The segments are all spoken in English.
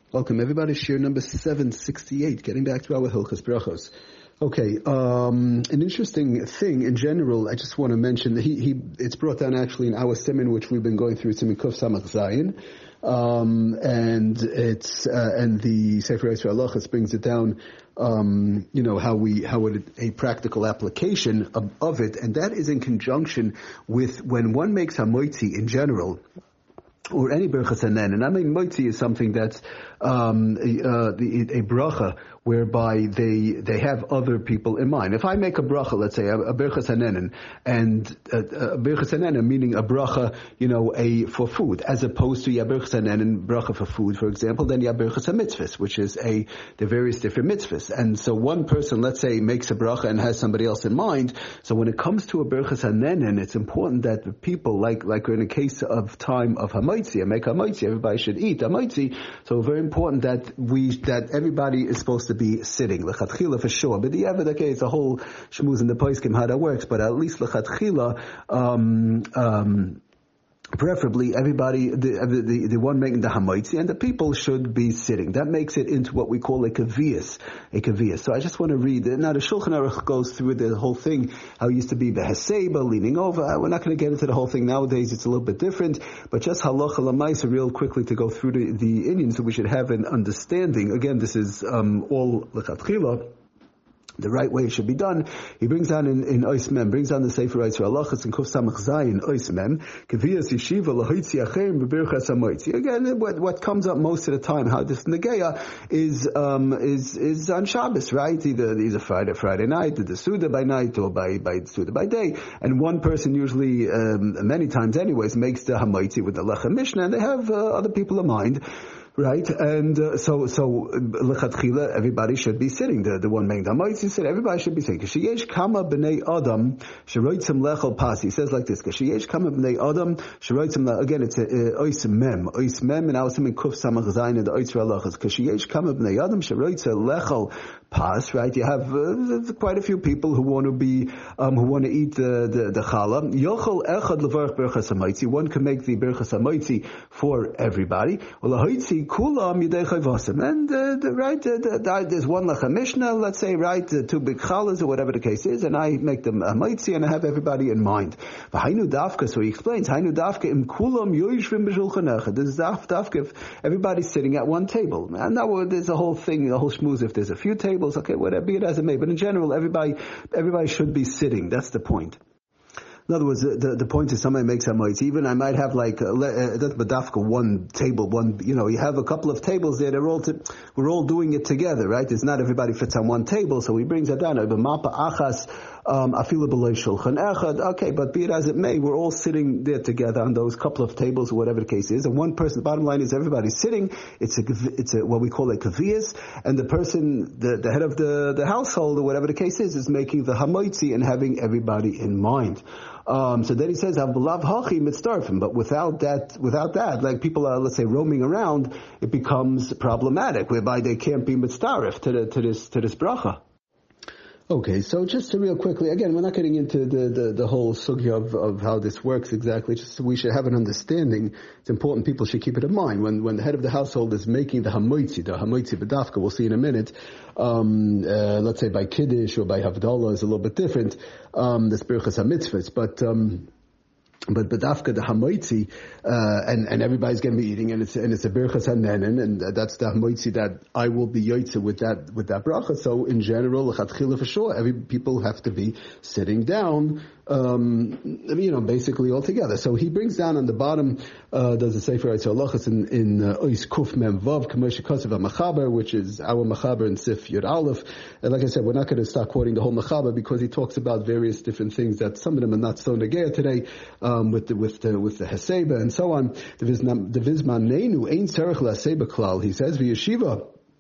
Welcome everybody, shir number 768, getting back to our Hilchos Brachos. Okay, an interesting thing in general, I just want to mention that it's brought down actually in our Siman, which we've been going through, Siman Kuf Samach Zayin, and the Sefer Yisrael Halachos brings it down, how a practical application of it, and that is in conjunction with when one makes hamoitzi in general, or any berachas hanen. And I mean, moitzi is something that's a bracha whereby they have other people in mind. If I make a bracha, let's say a berachas hanen, and a berachas hanen meaning a bracha, for food, as opposed to berachas hanen bracha for food, for example, then berachas hamitzvahs, which is the various different mitzvahs. And so one person, let's say, makes a bracha and has somebody else in mind. So when it comes to a berachas hanen, it's important that the people, like in a case of time of hamoitzi, I make hamoitzi, everybody should eat hamoitzi. So very important that everybody is supposed to be sitting, lechatchila for sure. But the okay, it's a whole shmuz in the poskim how that works, but at least lechatchila, preferably everybody, the one making the hamoitzi, and the people should be sitting. That makes it into what we call a kaviyas. So I just want to read it. Now the Shulchan Aruch goes through the whole thing, how it used to be beheseba, leaning over. We're not going to get into the whole thing nowadays. It's a little bit different, but just halacha lamaisa real quickly to go through the Indian so we should have an understanding. Again, this is all lechatchila, the right way it should be done. He brings down in Ois Mem, brings down the Sefer Yisrael Halachos in Kuf Samach Zayin, Ois Mem, Kaviyas Yeshiva Lahoitzi Acherim B'Birchas HaMoitzi. Again, what comes up most of the time, how this Negeya is on Shabbos, right? Either Friday night, or the Suda by night, or by Suda by day. And one person usually, many times anyways, makes the Hamoitzi with the Lechem Mishnah, and they have other people in mind. Right, and so lechatchila, everybody should be sitting. The one making the hamoitzi said everybody should be sitting. Kashiyesh kama b'nei adam sheroitzim lechol pas. He says like this: Kashiyesh kama b'nei adam sheroitzim. Again, it's ois mem, and I was in kuf samach zayin in the ois halachos. Kashiyesh kama b'nei adam sheroitzim lechol pas. Right, you have quite a few people who want to be who want to eat the challah. Yochol echad levarach berachas hamoitzi. One can make the berachas hamoitzi for everybody. Well, kulam yidei chayvasim, and there's one lechem mishnah, let's say, right, two big challahs or whatever the case is, and I make them a maitzi and I have everybody in mind. V'hainu dafka, so he explains, hainu dafka im kulam yoyishvim b'shulchan echad. This is dafka if everybody's sitting at one table. And now there's a whole thing, the whole shmooze. If there's a few tables, okay, whatever, be it as it may. But in general, everybody should be sitting. That's the point. In other words, the point is somebody makes hamoitzi. Even I might have like that's badafka one table, you have a couple of tables there. We're all doing it together, right? It's not everybody fits on one table, so he brings that down. Okay, but be it as it may, we're all sitting there together on those couple of tables, or whatever the case is. And one person, the bottom line is everybody's sitting. It's a what we call a kaviyas, and the person, the head of the household, or whatever the case is making the hamoitzi and having everybody in mind. So then he says, but without that, like people are, let's say, roaming around, it becomes problematic, whereby they can't be mitzdarif to this bracha. Okay, so just to real quickly, again, we're not getting into the whole sugya of how this works exactly, just so we should have an understanding. It's important people should keep it in mind. When the head of the household is making the hamoitzi b'dafka, we'll see in a minute, let's say by Kiddush or by Havdalah is a little bit different, this Birchas HaMitzvahs, but dafka the hamoitzi, and everybody's going to be eating, and it's a berachas hanen, and that's the hamoitzi that I will be yoytze with that bracha. So in general, lechatchila for sure, people have to be sitting down, basically all together. So he brings down on the bottom, does the Sefer Yisrael Halachos in Ois Kuf Mem Vav Kamosh Kosev HaMachaber, which is our Machaber in Sif Yud Aleph. And like I said, we're not going to start quoting the whole Machaber because he talks about various different things that some of them are not so negeya today. With the Heseba and so on. The Vizman Neinu Ein Tzarech LaHeseba Klal. He says, V'yeshiva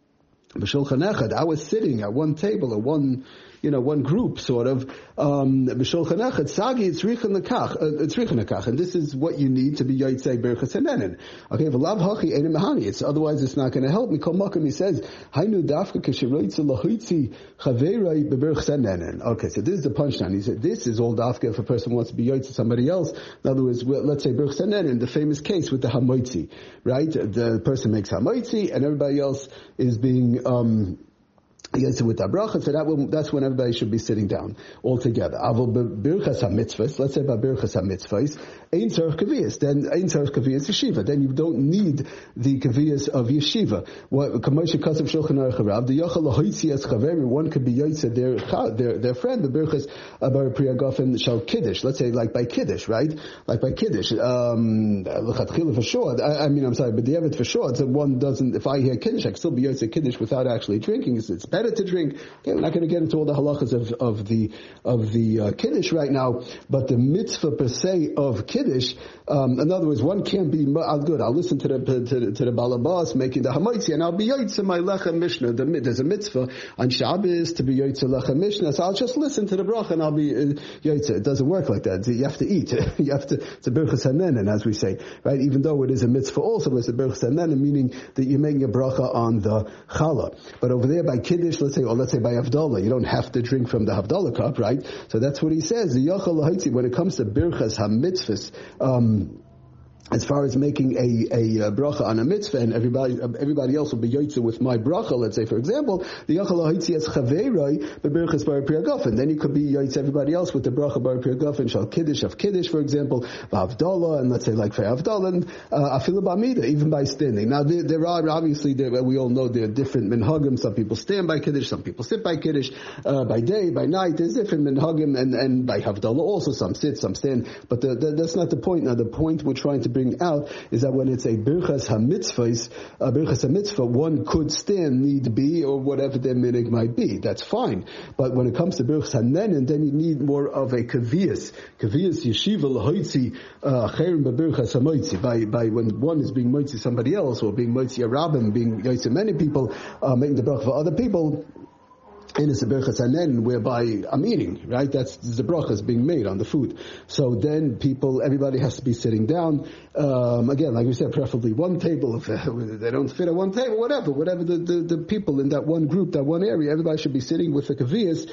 B'Shulchan Echad, I was sitting at one table or one group sort of. B'Shulchan Echad, Sagi Tzrichen Lekach, and this is what you need to be Yotzei Birchas Hanenin. Okay, V'lav Hachi Einem Mahani. It's otherwise it's not going to help. Mikol Makom, he says, Hainu Dafka Kishiroitze Lahoitzi Chaverai B'Birchas Hanenin. Okay, so this is the punchline. He said this is all Dafka if a person wants to be Yotzei somebody else. In other words, let's say Birchas Hanenin, the famous case with the Hamoitzi, right? The person makes Hamoitzi and everybody else is being Yes, with that bracha, so that's when everybody should be sitting down all together. Avol birchas hamitzvos, let's say about birchas hamitzvos, ein tzarich kaviyas, then ein tzarich kaviyas yeshiva. Then you don't need the kaviyas of yeshiva. What Kamoshe Kasav Shulchan Aruch Rav, the yochel lahoitzi as chaverim, one could be yotzei their friend, the birchas bar priya gofen shal kiddush. Let's say like by kiddush, right? Like by kiddush. L'chatchila for sure. I'm sorry, but the evet for sure. So one doesn't. If I hear kiddush, I can still be yotzei kiddush without actually drinking. It's better to drink. Okay, we're not going to get into all the halachas of the kiddush right now, but the mitzvah per se of kiddush. In other words, one can't be good. I'll listen to the balabas making the hamaitzi, and I'll be yotzei my lechem mishnah. There's a mitzvah on Shabbos to be yotzei lechem mishnah, so I'll just listen to the bracha and I'll be yotzei. It doesn't work like that. You have to eat. You have to. It's a birchas hanenin, as we say, right? Even though it is a mitzvah, also it's a birchas hanenin, meaning that you're making a bracha on the challah. But over there by kiddush, let's say by Havdalah, you don't have to drink from the Havdalah cup, right? So that's what he says. The Yochel Lahaitzi, when it comes to birchas hamitzvahs, as far as making a bracha on a mitzvah, and everybody else will be yotzei with my bracha, let's say, for example, the Yochel Lahaitzi as chaveiroi b'birchas bar priya gofen. Then you could be yotzei everybody else with the bracha bar priya gofen shal kiddush of kiddush, for example, v'havdalah, and let's say like for havdalah, and afilu b'amida, even by standing. Now there are obviously we all know there are different minhagim. Some people stand by kiddush, some people sit by kiddush, by day, by night. There's different minhagim, and by havdalah also some sit, some stand. But that's not the point. Now the point we're trying to bring out is that when it's a birchas hamitzvah, one could stand, need be, or whatever their minig might be. That's fine. But when it comes to birchas hanenin, then you need more of a kaviyas yeshiva lahoitzi cherim b'birchas hamoitzi. By when one is being moitzi somebody else, or being moitzi a rabbin, being yotzei many people, making the bracha for other people. And it's a birchas hanenin whereby I'm eating, right? That's the brachas being made on the food. So then everybody has to be sitting down. Again, like we said, preferably one table. If they don't fit at one table, whatever the people in that one group, that one area, everybody should be sitting with the kaviyas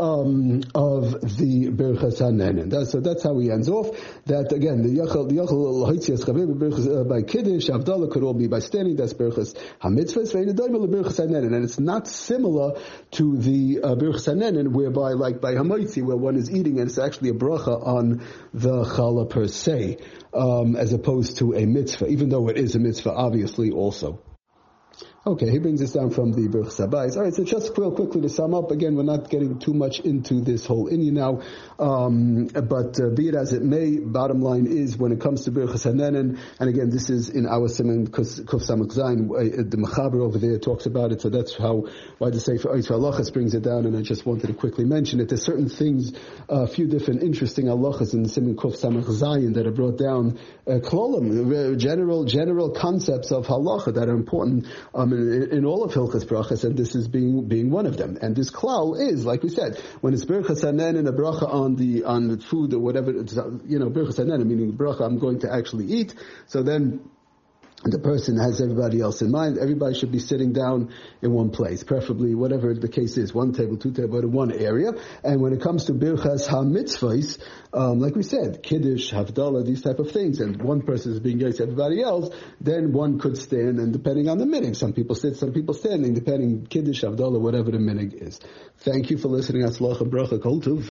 of the birchas hanenin. So that's how he ends off. That again, the yachal haitzias chaver by kiddush, havdalah could all be by standing. That's birchas hamitzvahs, birchas hanenin, and it's not similar to the birchas hanenin, whereby like by hamoitzi, where one is eating and it's actually a bracha on the challah per se, as opposed to a mitzvah, even though it is a mitzvah, obviously also. Okay, he brings us down from the Birchas Habayis. All right, so just real quickly to sum up, again, we're not getting too much into this whole inyan now, but be it as it may, bottom line is, when it comes to Birchas Hanenin, and again, this is in our Siman Kuf Samach Zayin, the Mechaber over there talks about it, so that's why the Sefer Oitz Halachas brings it down, and I just wanted to quickly mention it. There's certain things, a few different interesting halachas in the Siman Kuf Samach Zayin that are brought down, klolim, general concepts of halacha that are important, in all of Hilchas Brachas, and this is being one of them. And this klal is, like we said, when it's Birchas Hanenin, a bracha on the food or whatever, Birchas Hanenin, meaning bracha I'm going to actually eat, so then the person has everybody else in mind. Everybody should be sitting down in one place, preferably whatever the case is, one table, two table, in one area. And when it comes to birchas ha-mitzvahs, like we said, kiddush, havdalah, these type of things, and one person is being yotzei everybody else, then one could stand, and depending on the minig, some people sit, some people standing, depending kiddush, havdalah, whatever the minig is. Thank you for listening. Atzlacha bracha kol tuv.